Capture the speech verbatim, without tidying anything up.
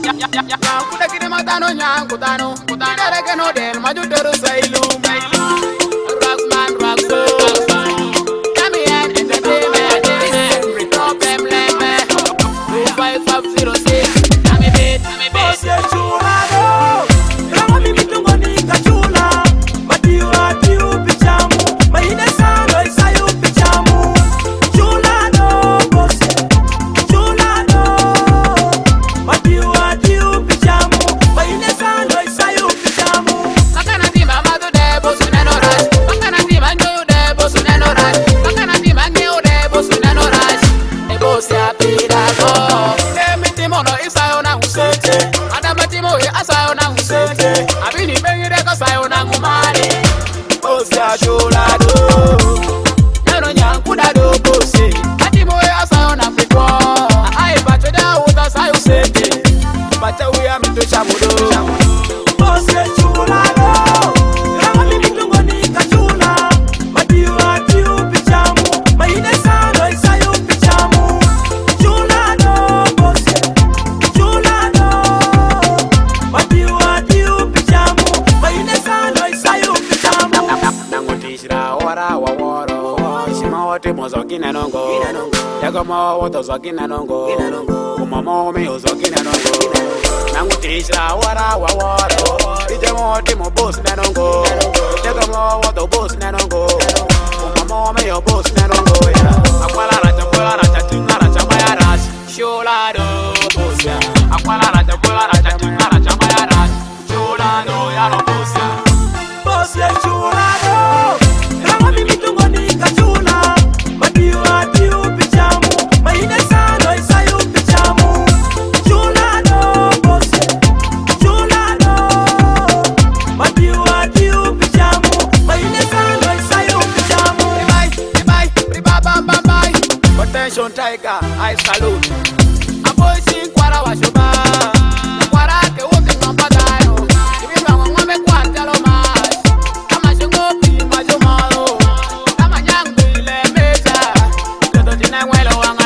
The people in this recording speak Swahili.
Kuda kiri matano nyang kutano kutano reke no del maju teru sailu Rocksman rockso Kami en entertainment Every problem leme two five five zero six Kami beat Kami beat Ose chulado Rama mimi tungo nika chula Matiwa tiu pichamu Mahine sano isayu pichamu Chulado Ose Chulado Matiwa tiu pichamu Mahine sano isayu pichamu Makana tima madu debo suneno rush Makana tima nyo debo suneno rush Makana tima nyo debo suneno rush Debo siya pidako Demi timo no isayo na usete Adama timo e asayo na usete Abini bengi deko sayo na ngumari Ose chulado Nano nyankuda do bose Atimo e asayo na mpikwa Ae bacho da uta sayo sete Bacha uya mito chamudo Ose chulado Rama mimi tungo nika chula Matiwa tiu pichamu Mahine sano isayu pichamu Chulado Ose Chulado Matiwa tiu pichamu Mahine sano isayu pichamu Nangutishira ora wa woro Shima wote mozokina nongo Yago mo woto zokina nongo Kuma mo me uzokina nongo Nangutishira ora wa woro Ije mo wote mo boss na nongo Yago mo woto boss na nongo Kuma mo me yo boss na nongo Akwala racha kwala racha tunga racha maya racha Shulado boss ya Akwala racha kwala racha tunga racha maya racha Shulado ya no boss ya Ose chulado Rama mimi tungo nika chula Matiwa tiu pichamu Mahine sano isayu pichamu Chulado Ose Chulado Matiwa tiu pichamu Mahine sano isayu pichamu Bye, bye, bye, bye, bye, bye, bye. Attention tiger, I salute. A boy sing kwara wa shoba. Kwara ke wote ngambata yo. Ibi mwa ngome kwanta lo mas. Kama shingo pi majumalo. Kama nyang bile meja. Kedo jina ngwelo wang